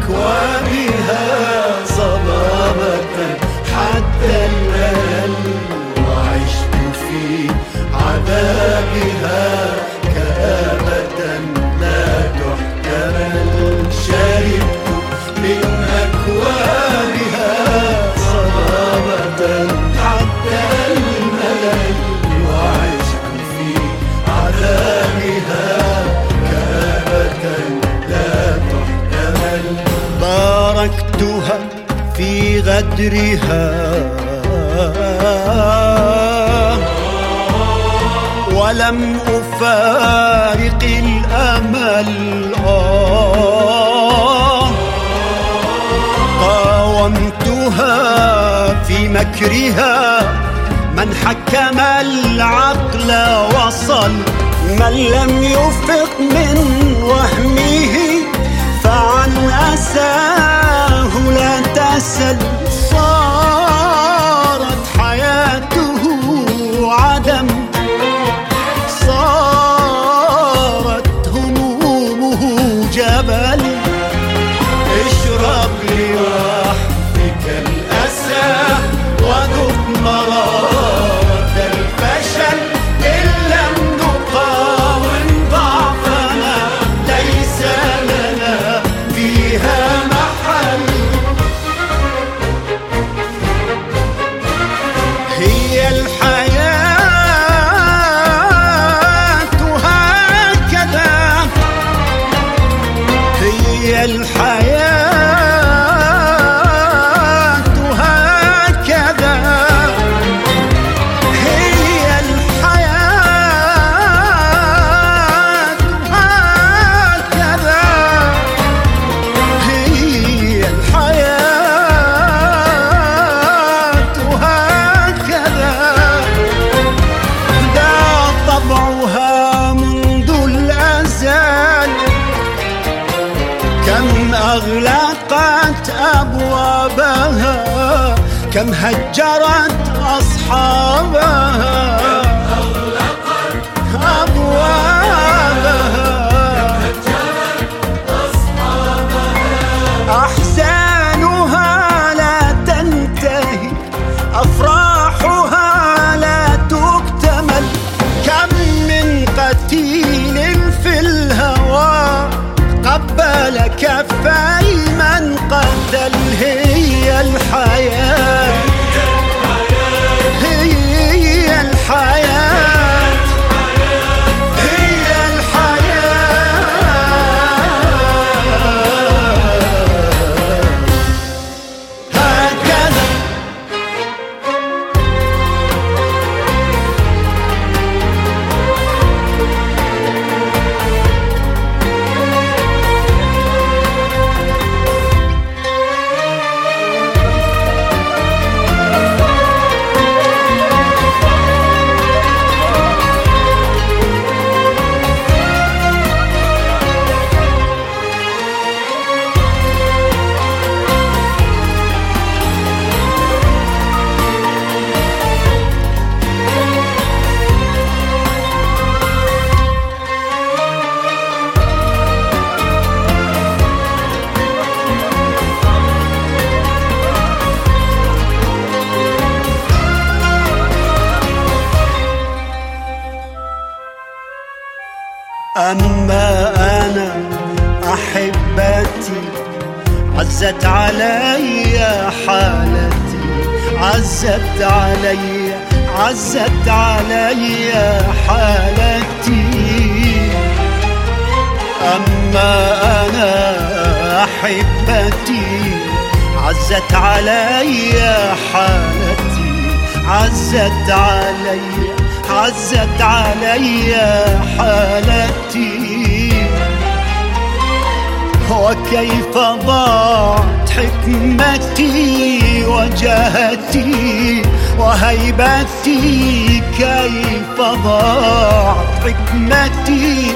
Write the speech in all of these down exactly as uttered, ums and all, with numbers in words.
أكوابها صبابة حتى الآن، وعشت في عذابها كآبة لا تحتمل. شربت من أكوابها صبابة حتى الملل، وعشت في عذابها كآبة لا تحتمل. باركتها في غدرها ولم أفارق الأمل. آه قاومتها في مكرها، من حكم العقل وصل. من لم يفق من وهمه فعن أساه لا تسل. صارت حياته عدم، صارت همومه جبل. اشرب لوحدك الأسى وذق مرارة الفشل. إن لم نقاوم ضعفنا ليس لنا فيها محل. هي الحياة هكذا، هي الحياة هكذا، هي الحياة هكذا، هي الحياة هكذا. ده طبعها منذ الأزل، كم أغلقت أبوابها، كم هجرت أصحابها. أبوابها أحزانها لا تنتهي، أفراحها لا تكتمل. كم من قتيل في الهوى قبل كفي من قتل. هي الحياة، هي الحياة، هي الحياة هكذا. أما أنا أحبتي عزت علي حالتي، عزت علي عزت علي حالتي. أما أنا أحبتي عزت علي حالتي، عزت علي عزت علي حالتي. وكيف ضاعت حكمتي وجهتي وهيبتي، كيف ضاعت حكمتي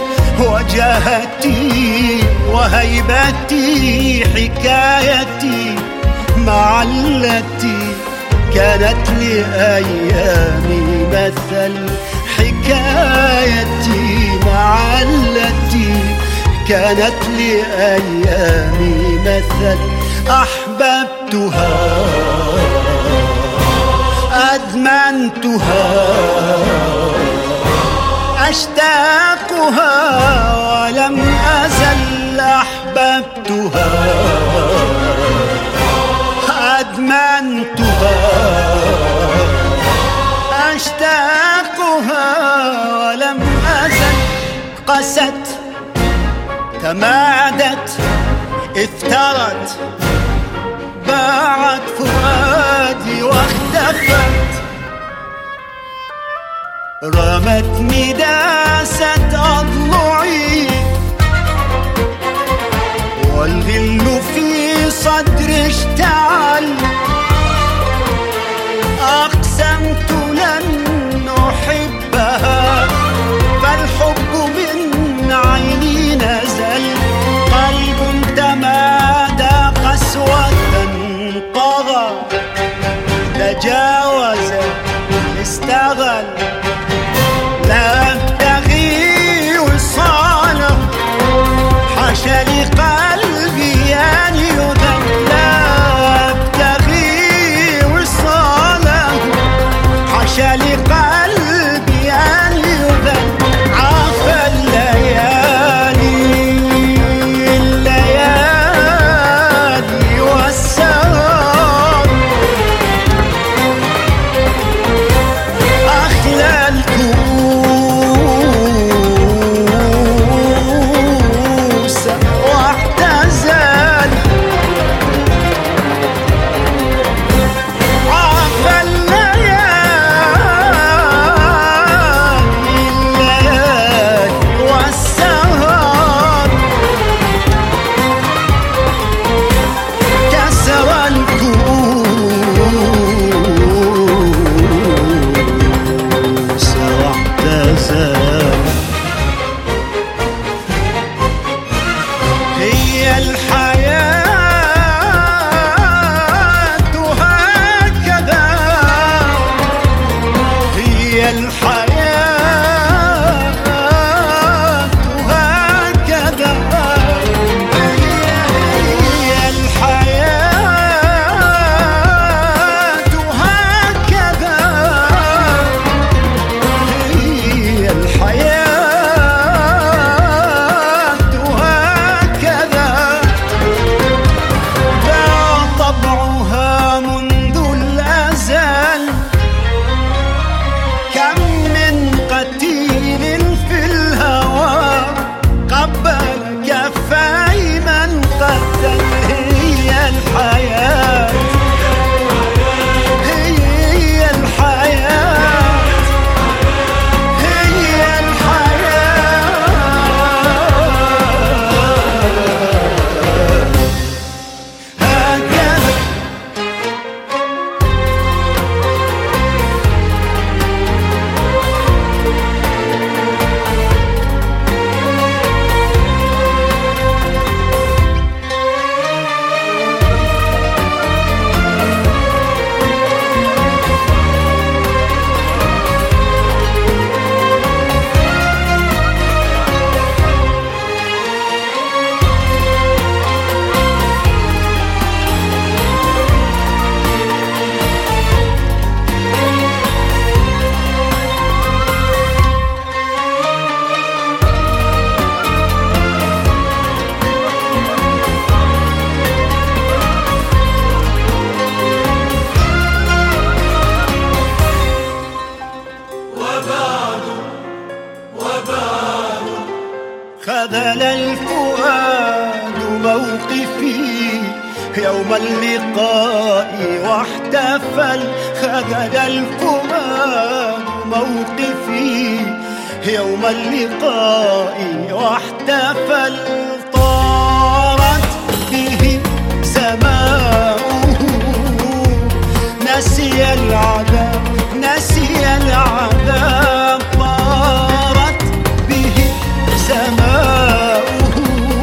وجهتي وهيبتي. حكايتي مع التي كانت لأيامي مثل، حكايتي مع التي كانت لأيامي مثل أحببتها أدمنتها أشتاقها ولم أزل أحببتها أدمنتها أشتاقها ولم أزل قست تمادت افترت باعت فؤادي واختفت رمتني داست أضلعي والغل في صدري اشتعل أقسمت لن أحبها فالحب من عيني نزل قلب تمادى قسوة طغى تجاوز استغل لا أبتغي وصاله حاشا لقلبي أن يذل لا أبتغي وصاله حاشا لقلبي أن يذل عفى الليالي الليالي والسهر أخلى الكؤوس واعتزل عفى الليالي الليالي والسهر كسر الكؤوس واعتزل هي الحياة هكذا هي الحياة هكذا هي الحياة هكذا هي الحياة هكذا لا طبعها منذ الأزل كم من قتيل في الهوى قبل كفاي من قتل هي الحياة هي الحياة هي الحياة هكذا خذل الفؤاد موقفي يوم اللقاء واحتفل خذل الفؤاد موقفي يوم اللقاء واحتفل طارت به سماؤه نسي العذاب نسي العذاب طارت به سماؤه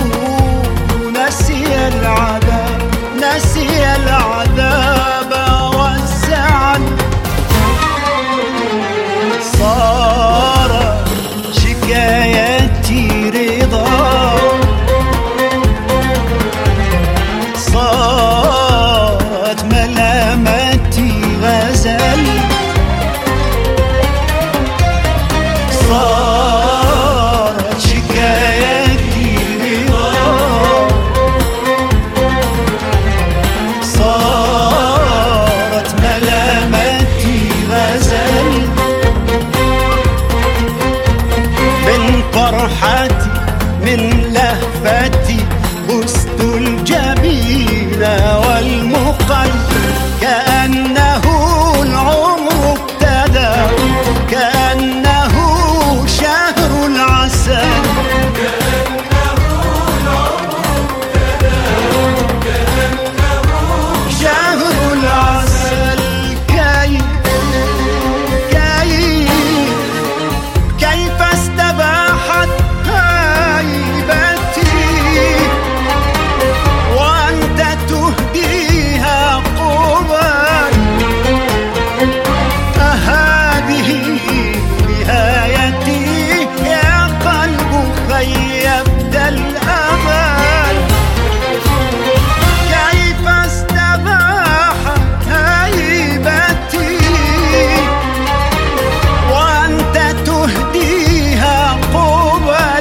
نسي العذاب نسي العذاب والزعل صار شكايتي رضا من لهفتي بست الجبين والمقل، كأنه العمر ابتدى، كأنه شهر العسل، كأنه العمر ابتدى، كأنه شهر العسل. كيف كيف كيف استباحت هيبتي وأنت تهديها قربا، أهذه نهايتي يا قلب خيبت الأمل. كيف استباحت هيبتي وأنت تهديها قبل،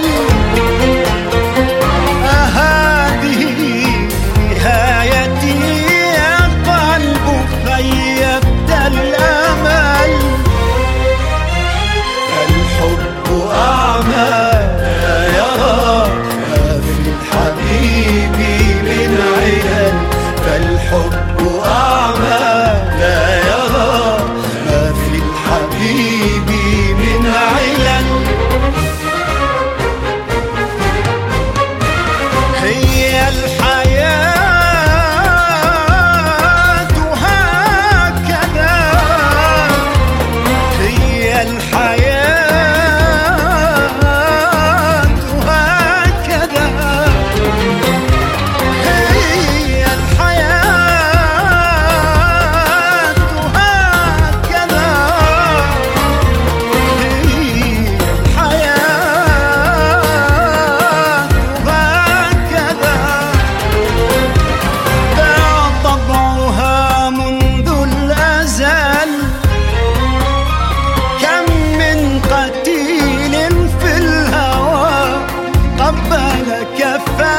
أهذه نهايتي يا قلب خيبت الأمل. فالحب أعمى لا يرى ما في الحبيب من علل، فالحب أعمى لا يرى ما في الحبيب من علل. هي الحياة هكذا، هي الحياة هكذا، هي الحياة هكذا، هي الحياة هكذا. لا طبعها منذ الأزل، كم من قتيل في الهوى قبل كفاك